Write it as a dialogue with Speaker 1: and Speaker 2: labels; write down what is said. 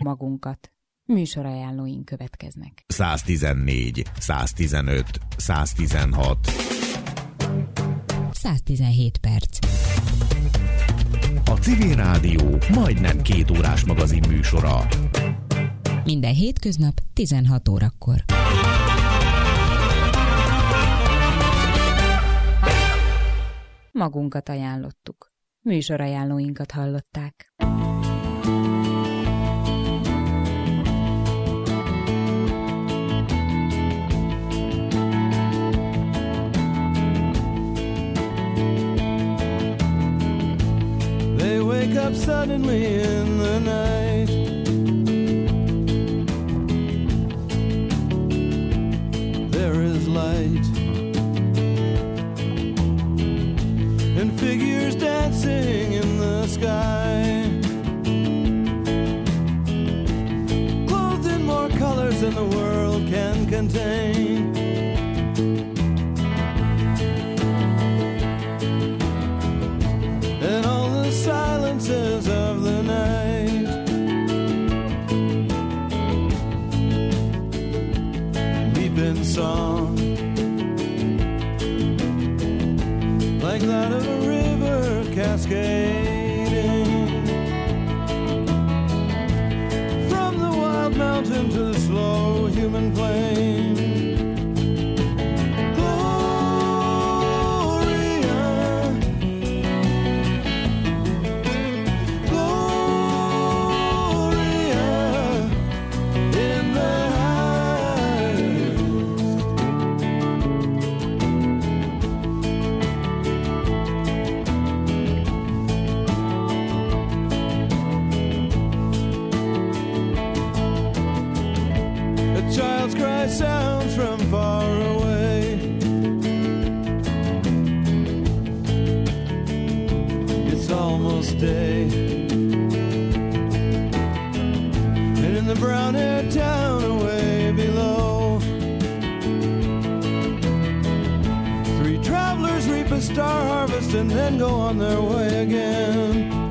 Speaker 1: magunkat. Műsorajánlóink következnek.
Speaker 2: 114, 115, 116.
Speaker 1: 117 perc.
Speaker 2: A Civil Rádió majdnem 2 órás magazin műsora.
Speaker 1: Minden hétköznap 16 órakor. Magunkat ajánlottuk. Műsorajánlóinkat hallották.
Speaker 3: They wake up suddenly in the night. There is light and figures dancing in the sky, clothed in more colors than the world can contain. And all the silences of the night deep in song, like that of a river cascading from the wild mountain to the slow human plain. Sounds from far away. It's almost day, and in the brown air town away below, 3 travelers reap a star harvest and then go on their way again.